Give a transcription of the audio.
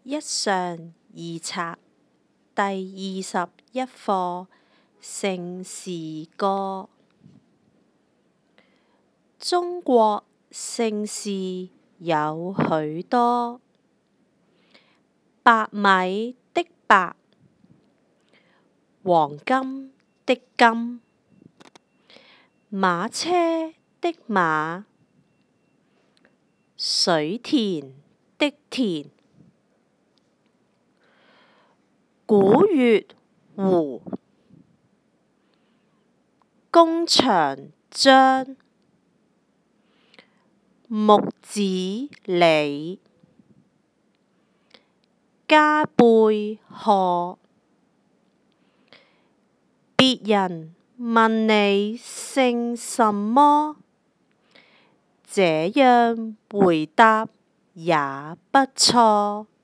一上二冊第21課盛事歌。中國盛事有許多，白米的白，黃金的金，馬車的馬，水田的田，古月胡，弓長張，木子李，加貝賀。別人問你姓什麼，這樣回答也不錯。